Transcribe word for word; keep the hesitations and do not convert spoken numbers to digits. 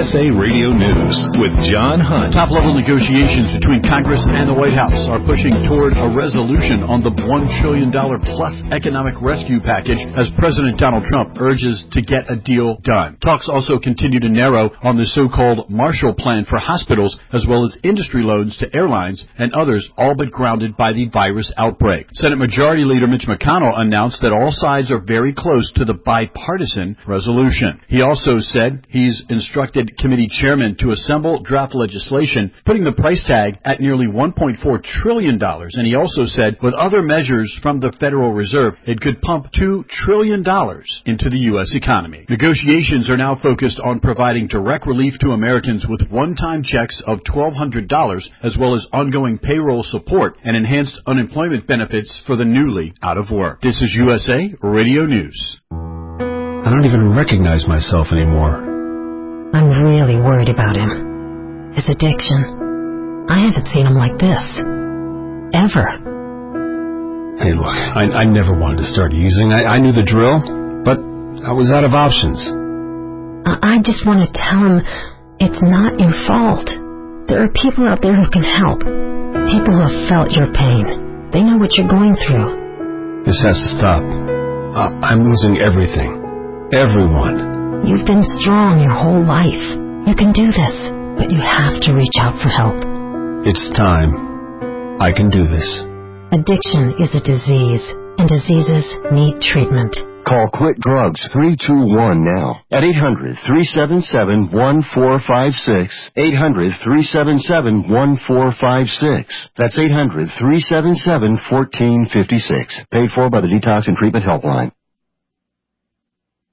S A Radio News with John Hunt. Top-level negotiations between Congress and the White House are pushing toward a resolution on the one trillion dollars plus economic rescue package as President Donald Trump urges to get a deal done. Talks also continue to narrow on the so-called Marshall Plan for hospitals, as well as industry loans to airlines and others, all but grounded by the virus outbreak. Senate Majority Leader Mitch McConnell announced that all sides are very close to the bipartisan resolution. He also said he's instructed committee chairmen to assemble draft legislation, putting the price tag at nearly one point four trillion dollars. And he also said with other measures from the Federal Reserve, it could pump two trillion dollars into the U S economy. Negotiations are now focused on providing direct relief to Americans with one-time checks of twelve hundred dollars, as well as ongoing payroll support and enhanced unemployment benefits for the newly out of work. This is U S A Radio News. I don't even recognize myself anymore. I'm really worried about him. His addiction. I haven't seen him like this. Ever. Hey, look, I, I never wanted to start using. I, I knew the drill, but I was out of options. I, I just want to tell him it's not your fault. There are people out there who can help. People who have felt your pain. They know what you're going through. This has to stop. Uh, I'm losing everything. Everyone. You've been strong your whole life. You can do this, but you have to reach out for help. It's time. I can do this. Addiction is a disease, and diseases need treatment. Call Quit Drugs three two one now at eight hundred, three seven seven, one four five six, eight hundred, three seven seven, one four five six. That's eight hundred, three seven seven, one four five six. Paid for by the Detox and Treatment Helpline.